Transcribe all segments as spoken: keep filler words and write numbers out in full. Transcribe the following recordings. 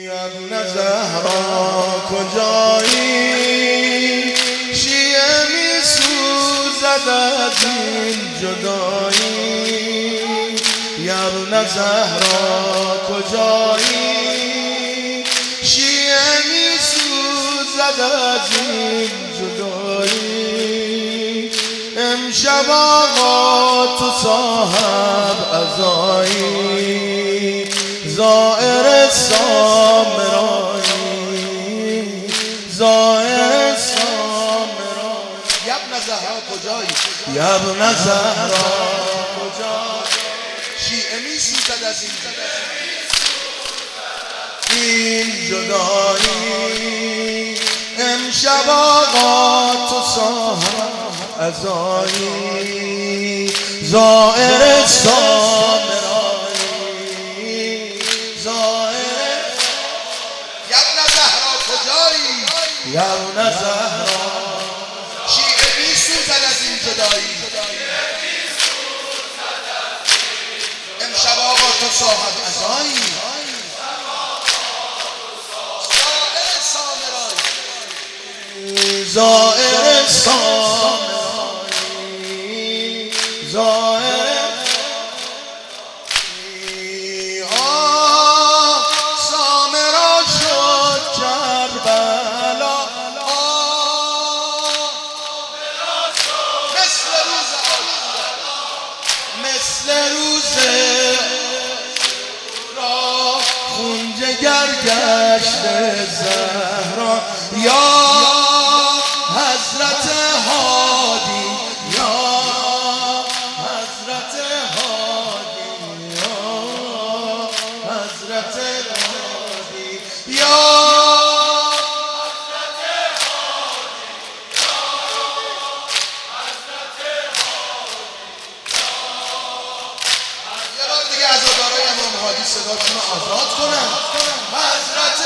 ابن زهرا کجایی؟ شیعه می سوزد از این جدایی. ابن زهرا کجایی؟ شیعه می سوزد از این جدایی. امشب آقا تو صاحب عزایی، زائر سامرایی، زائر سامرایی. ابن زهرا کجایی؟ ابن زهرا کجایی؟ شیعه می سوزد از این این جدایی. امشب آقا تو صاحب عزایی، زائر سامرایی، زائر. ابن زهرا کجایی؟ ابن زهرا شیعه می سوزد از این جدایی. امشب آقا تو صاحب عزایی، زائر سامرایی، زائر. آه سامرا شد کربلا، مثل روز مثل روز را خون جگر گشت زهرا. یا حضرت هادی، یا حضرت هادی، یا حضرت هادی، یا حضرت هادی، یا حضرت هادی. یه بار دیگه عزادارای امام هادی صداشون رو آزاد کنن. حضرت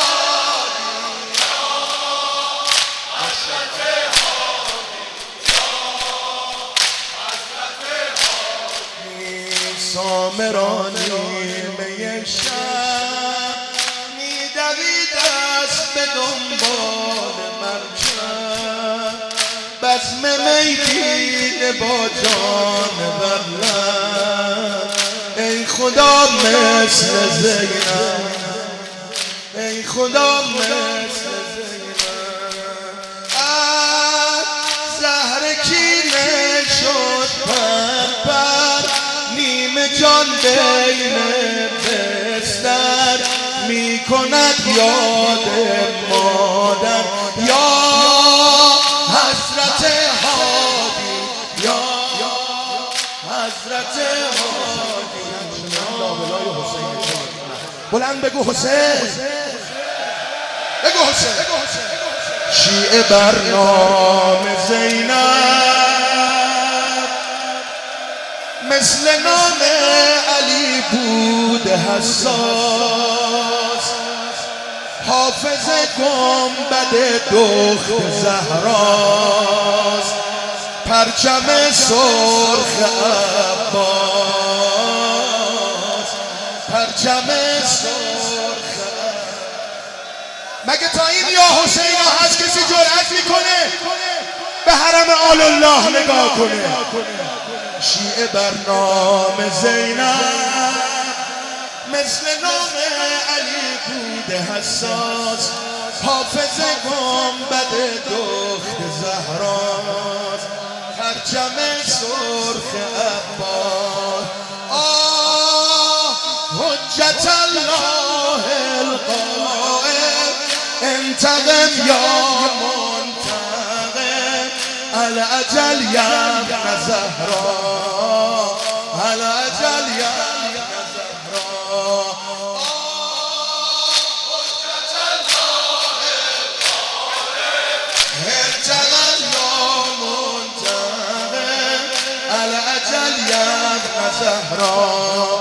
سامرانی می شب می دوید است به دنبال مرکب، بزم می دیده با جان بغلم. ای خدا مثل زینب، ای خدا مثل زینب. از زهر کینه شد پرپر، نیمه جان بین بستر می کند یاد مادر. یا حضرت هادی، یا حضرت هادی. بلند بگو حسین، بگو حسین. شیعه بر نام زینب مثل نام علی بود حساس. حافظ گنبد دخت زهراست، پرچم سرخ عباس، پرچم سرخ. مگه تا این یا حسین ها هست کسی جرأت میکنه به حرم آل الله نگاه کنه؟ شیعه بر نام زینب مثل نام علی بود حساس. حافظ گنبد دخت زهراست، پرچم سرخ عباس. آه حجت الله القائم، انتقم یا منتقم. الاجل یا ابن زهرا، الاجل یا ابن زهرا. حجت الله القائم، انتقم یا منتقم. الاجل یا ابن زهرا.